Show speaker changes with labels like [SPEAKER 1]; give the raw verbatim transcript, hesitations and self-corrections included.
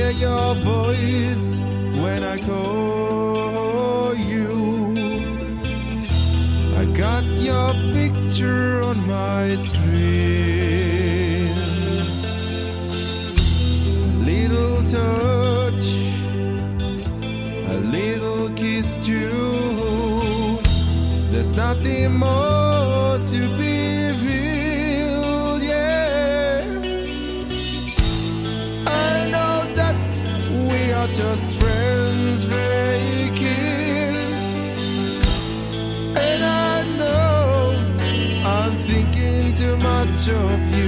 [SPEAKER 1] hear your voice when I call you. I got your picture on my screen. A little touch, a little kiss too. There's nothing more to be revealed, yeah. I know that we are just friends faking, and I know I'm thinking too much of you.